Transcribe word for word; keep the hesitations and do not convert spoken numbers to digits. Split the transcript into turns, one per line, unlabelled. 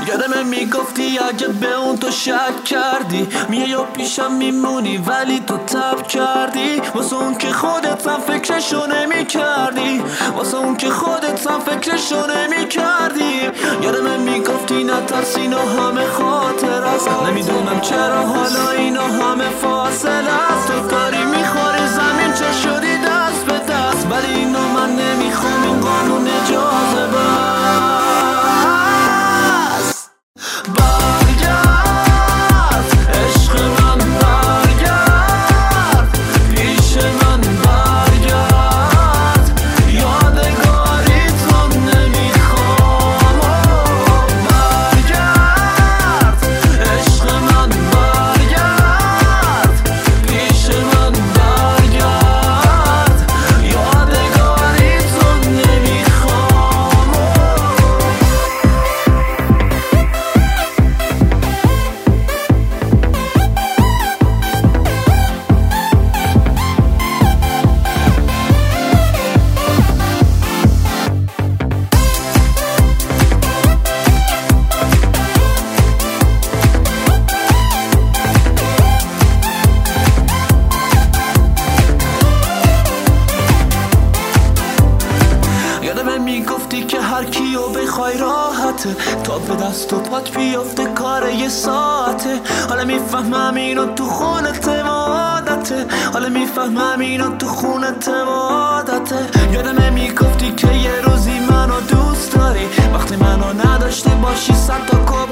یادمه میگفتی اگه به اون تو شک کردی میای و پیشم میمونی ولی تو تب کردی واسه اون که خودت هم فکرشو نمی کردی واسه اون که خودت هم فکرشو نمی کردی یادمه میگفتی نترس اینا همه خاطر است نمیدونم چرا حالا اینا همه فاصله است تو داری میخوری زمین چه شدی دست به دست ولی اینو من نمیخوام این قانون اجازه بس میگفتی که هر کیو بخوای راحته تا به دست و پات بیافته کار یه ساعته حالا میفهمم اینو تو خونت و عادته حالا میفهمم اینو تو خونت و عادته یادمه میگفتی که یه روزی منو دوست داری وقتی منو نداشته باشی صد تا